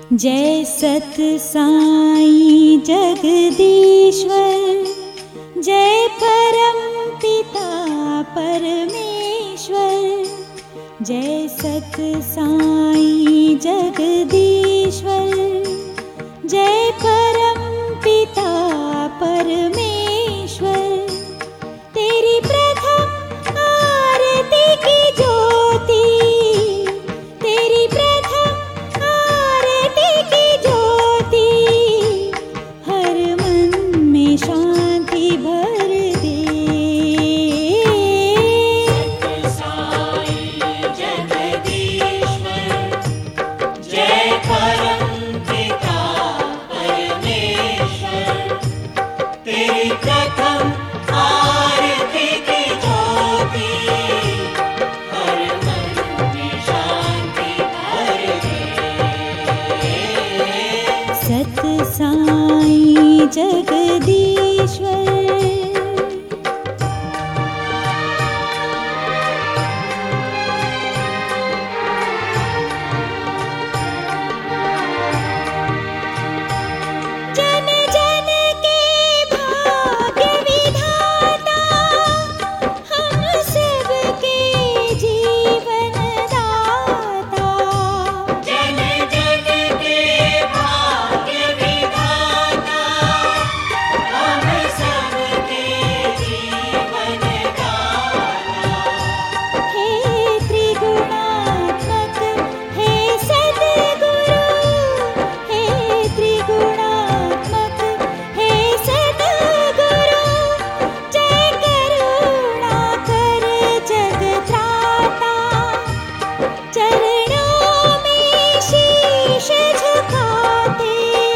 जय सत साईं जगदीश्वर, जय परम पिता परमेश्वर। जय सत साईं जगदीश्वर, जय परम पिता परमेश्वर। तेरी प्रथम आरती की ज्योति, तेरी प्रथम आरती की ज्योति, हर मन में शांति भर दे। सत साईं जगदीश्वर, जय परम पिता परमेश्वर। तेरी प्रथम आरती की ज्योति, हर मन में शांति भर दे। सत साईं जगदीश्वर। जन जन के भाग्य विधाता, हम सबके जीवन दाता। जन जन के भाग्य विधाता, हम सबके जीवन दाता। हे त्रिगुणात्मक हे सद्गुरु, हे त्रिगुणात्मक हे सद्गुरु। जय करुणा कर जगत्राता, चरणों में शीश झुकाते,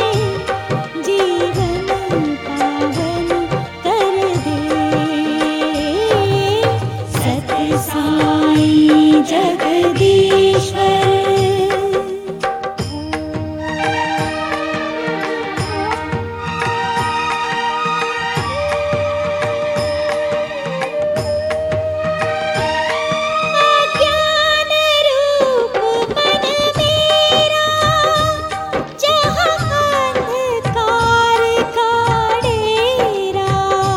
जीवन पावन कर दे। सत साईं जगदीश्वर। अज्ञान रूप मन मेरा, जहाँ अंधकार का डेरा।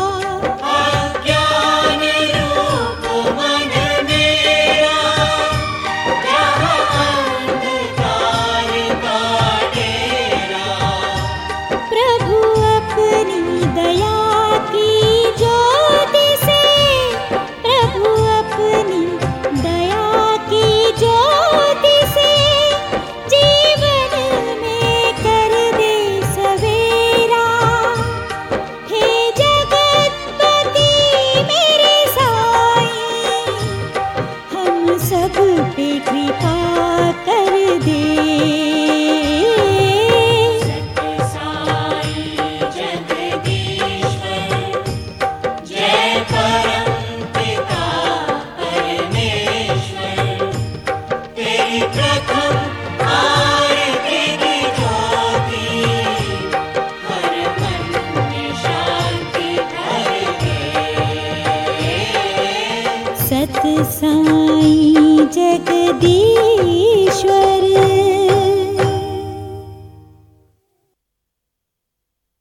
अज्ञान रूप मन मेरा, जहाँ अंधकार का डेरा। प्रभु अपनी दया की ज्योति से, प्रभु अपनी दया की ज्योति से, जीवन में कर दे सवेरा। हे जगतपति मेरे साईं, हम सब पे कृपा कर दे। सत साईं जगदीश्वर, जय परम पिता परमेश्वर। तेरी प्रथम आरती की ज्योति, हर मन में शांति भर दे। सत साईं जगदीश्वर।